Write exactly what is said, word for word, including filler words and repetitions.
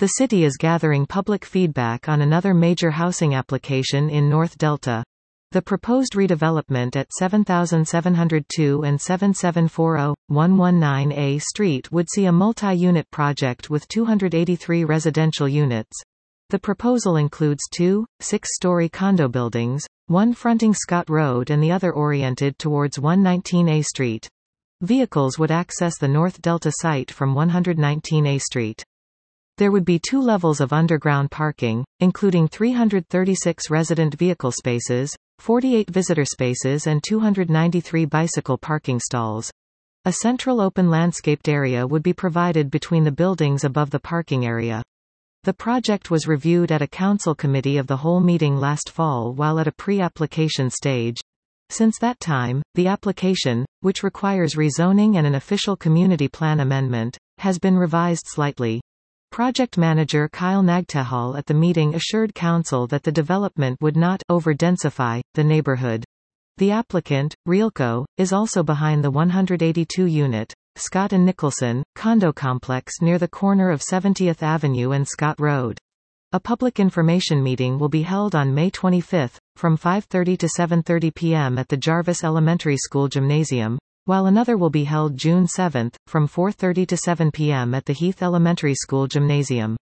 The city is gathering public feedback on another major housing application in North Delta. The proposed redevelopment at seven thousand seven hundred two and seven seven four zero, one one nine A Street would see a multi-unit project with two hundred eighty-three residential units. The proposal includes two, six-story condo buildings, one fronting Scott Road and the other oriented towards one nineteen A Street. Vehicles would access the North Delta site from one nineteen A Street. There would be two levels of underground parking, including three hundred thirty-six resident vehicle spaces, forty-eight visitor spaces and two hundred ninety-three bicycle parking stalls. A central open landscaped area would be provided between the buildings above the parking area. The project was reviewed at a council committee of the whole meeting last fall while at a pre-application stage. Since that time, the application, which requires rezoning and an official community plan amendment, has been revised slightly. Project manager Kyle Nagtehal at the meeting assured council that the development would not over-densify the neighborhood. The applicant, Realco, is also behind the one hundred eighty-two unit, Scott and Nicholson, condo complex near the corner of seventieth Avenue and Scott Road. A public information meeting will be held on May twenty-fifth, from five thirty to seven thirty p m at the Jarvis Elementary School Gymnasium, while another will be held June seventh, from four thirty to seven p m at the Heath Elementary School Gymnasium.